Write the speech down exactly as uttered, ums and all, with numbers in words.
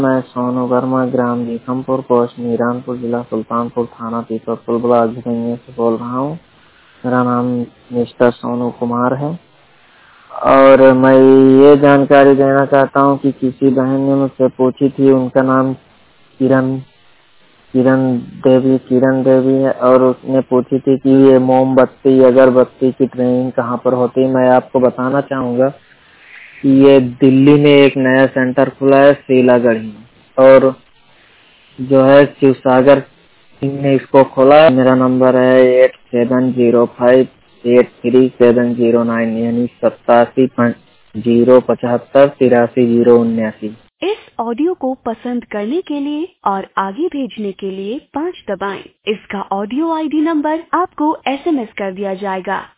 मैं सोनू वर्मा, ग्राम जीखमपुर, पोस्ट मीरानपुर, जिला सुल्तानपुर, थाना पीपरपुर, ब्लॉक झिंझुनू से बोल रहा हूँ। मेरा नाम मिस्टर सोनू कुमार है और मैं ये जानकारी देना चाहता हूँ कि किसी बहन ने मुझसे पूछी थी, उनका नाम किरण किरण देवी किरण देवी है और उसने पूछी थी कि ये मोमबत्ती अगरबत्ती की ट्रेनिंग कहाँ पर होती है। मैं आपको बताना चाहूँगा कि ये दिल्ली में एक नया सेंटर खुला है शीलागढ़ में, और जो है शिवसागर सिंह ने इसको खोला है। मेरा नंबर है eight seven zero five eight three seven zero nine, यानी सत्तासी जीरो पचहत्तर तिरासी जीरो उन्यासी। इस ऑडियो को पसंद करने के लिए और आगे भेजने के लिए पाँच दबाएं। इसका ऑडियो आईडी नंबर आपको एसएमएस कर दिया जाएगा।